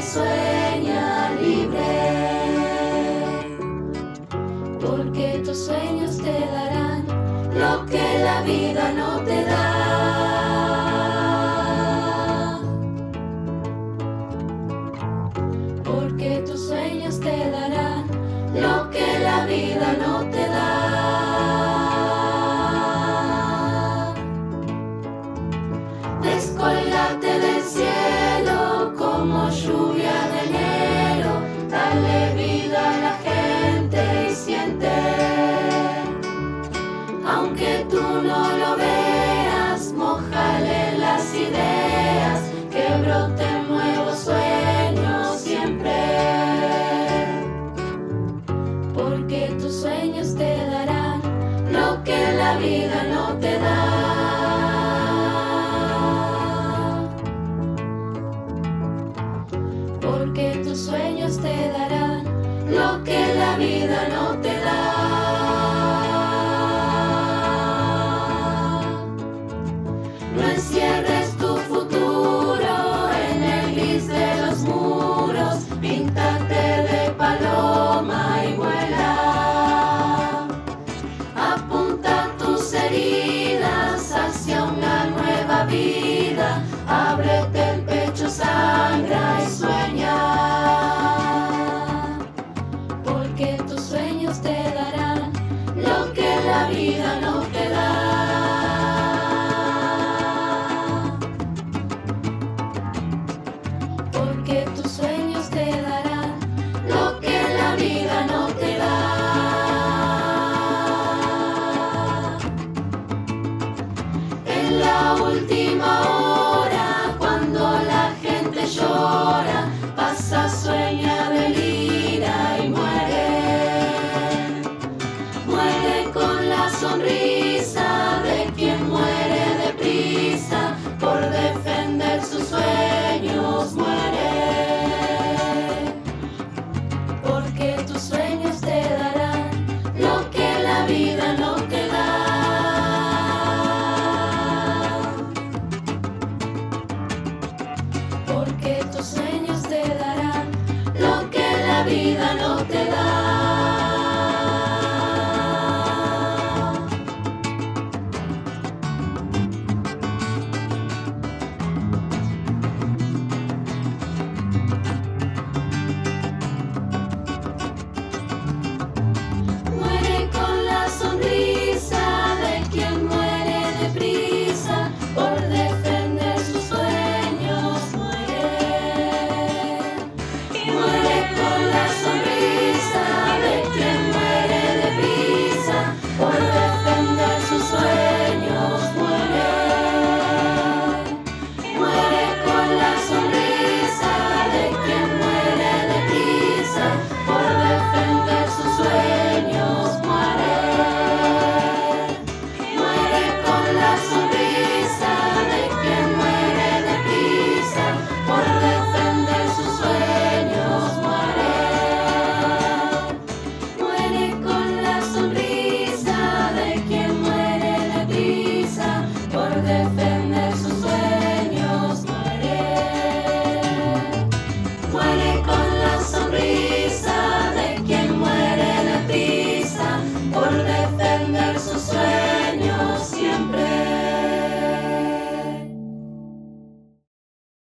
sueña libre, porque tus sueños te darán lo que la vida no te da. Porque tus sueños te darán lo que la vida no te da. Descólgate del cielo como lluvia de enero, dale vida a la gente y siente. Aunque tú no lo veas, mójale las ideas, que broten nuevos sueños siempre. Porque tus sueños te darán lo que la vida no te da.